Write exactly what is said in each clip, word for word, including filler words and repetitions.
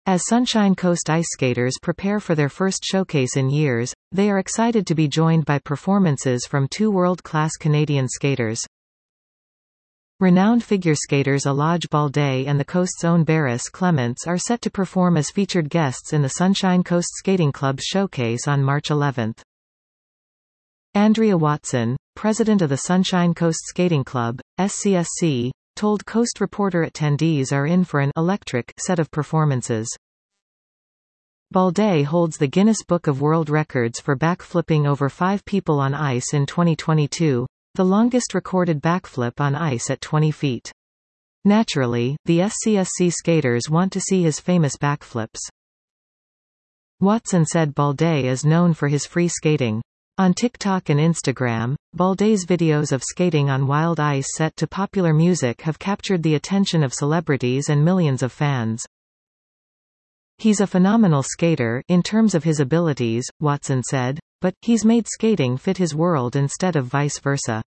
As Sunshine Coast ice skaters prepare for their first showcase in years, they are excited to be joined by performances from two world-class Canadian skaters. Renowned figure skaters Alaj Balde and the Coast's own Barris Clements are set to perform as featured guests in the Sunshine Coast Skating Club's showcase on March eleventh. Andrea Watson, president of the Sunshine Coast Skating Club, S C S C, told Coast Reporter attendees are in for an electric set of performances. Balde holds the Guinness Book of World Records for backflipping over five people on ice in twenty twenty-two. The longest recorded backflip on ice at twenty feet. Naturally, the S C S C skaters want to see his famous backflips. Watson said Balde is known for his free skating. On TikTok and Instagram, Balde's videos of skating on wild ice set to popular music have captured the attention of celebrities and millions of fans. He's a phenomenal skater in terms of his abilities, Watson said, but he's made skating fit his world instead of vice versa.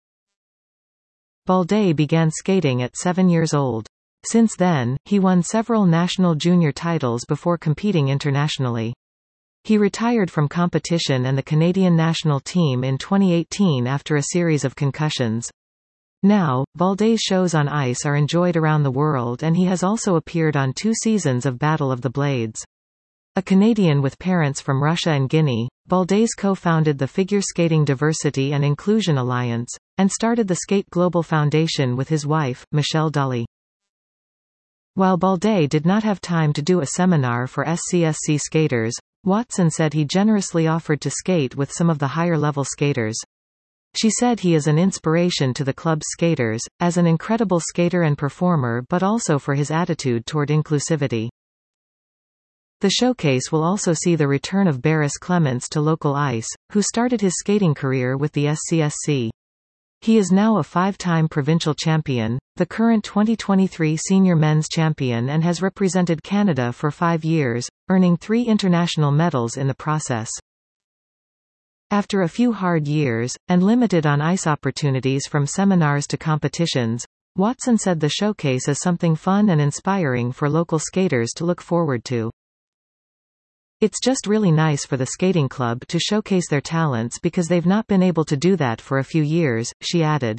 Balde began skating at seven years old. Since then, he won several national junior titles before competing internationally. He retired from competition and the Canadian national team in twenty eighteen after a series of concussions. Now, Balde's shows on ice are enjoyed around the world, and he has also appeared on two seasons of Battle of the Blades. A Canadian with parents from Russia and Guinea, Balde's co-founded the Figure Skating Diversity and Inclusion Alliance, and started the Skate Global Foundation with his wife, Michelle Dully. While Balde did not have time to do a seminar for S C S C skaters, Watson said he generously offered to skate with some of the higher-level skaters. She said he is an inspiration to the club's skaters, as an incredible skater and performer, but also for his attitude toward inclusivity. The showcase will also see the return of Barris Clements to local ice, who started his skating career with the S C S C. He is now a five-time provincial champion, the current twenty twenty-three senior men's champion, and has represented Canada for five years, earning three international medals in the process. After a few hard years, and limited on ice opportunities from seminars to competitions, Watson said the showcase is something fun and inspiring for local skaters to look forward to. It's just really nice for the skating club to showcase their talents because they've not been able to do that for a few years, she added.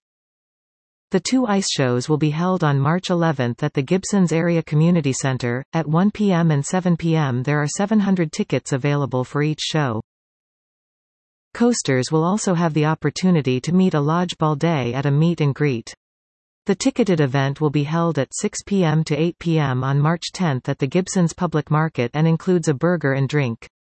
The two ice shows will be held on March eleventh at the Gibsons Area Community Centre, at one p m and seven p m There are seven hundred tickets available for each show. Coasters will also have the opportunity to meet Alaj Balde at a meet and greet. The ticketed event will be held at six p m to eight p m on March tenth at the Gibsons Public Market and includes a burger and drink.